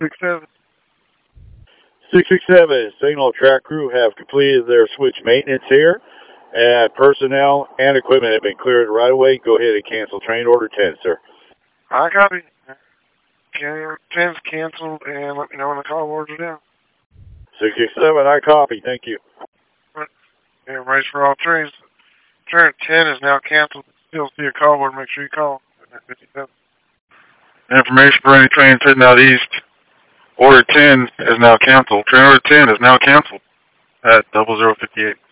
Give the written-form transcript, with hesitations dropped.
667. 667, signal track crew have completed their switch maintenance here, and personnel and equipment have been cleared right away. Go ahead and cancel train order 10, sir. I copy. 10's canceled, and let me know when the call orders are down. 667, I copy. Thank you. Yeah, race for all trains. Turn 10 is now canceled. Still see a call order, make sure you call. 57. Information for any trains heading out east. Order 10 is now canceled. Train order 10 is now canceled at 0058.